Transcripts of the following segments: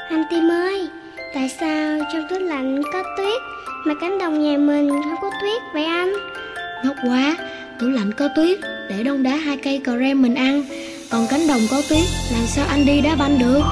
Anh Tim ơi, tại sao trong tủ lạnh có tuyết mà cánh đồng nhà mình không có tuyết vậy anh? Ngốc quá, tủ lạnh có tuyết để đông đá 2 cây cà rem mình ăn, còn cánh đồng có tuyết làm sao anh đi đá banh được?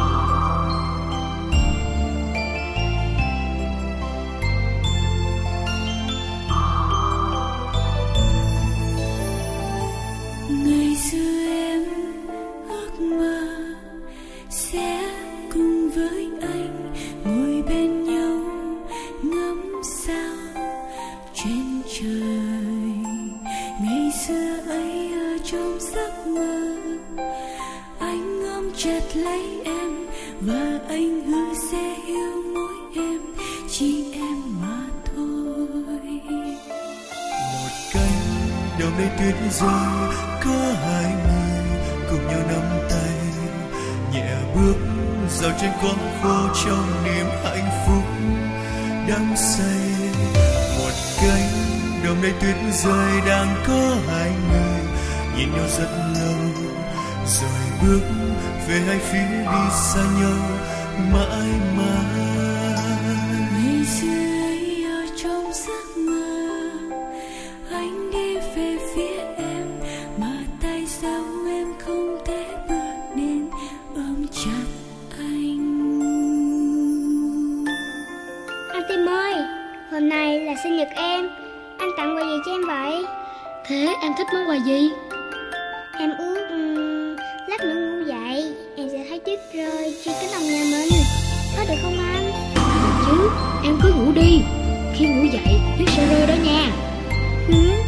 Ngày xưa em ước mơ sẽ cùng với anh ngồi bên nhau ngắm sao trên trời. Ngày xưa ấy ở trong giấc mơ, anh ôm chặt lấy em và anh hứa sẽ yêu mỗi em, chỉ em mà thôi. Một cánh đồng đầy tuyết rơi, có hai người cùng nhau nắm tay, nhẹ bước dạo trên con phố trong niềm hạnh phúc đắm say. Một cánh đồng đầy tuyết rơi, đang có hai người nhìn nhau rất lâu, rồi bước về hai phía đi xa nhau mãi mãi. Ngày xưa ấy ở trong giấc mơ, anh đi về phía em mà tại sao em không thể bước đến ôm chặt anh. Anh Tim ơi, hôm nay là sinh nhật em, anh tặng quà gì cho em vậy? Thế em thích món quà gì? Em ước lát nữa ngủ dậy em sẽ thấy tuyết rơi trên cánh đồng nhà mình, có được không anh? Chứ, em cứ ngủ đi, khi ngủ dậy tuyết sẽ rơi đó nha. Ừ.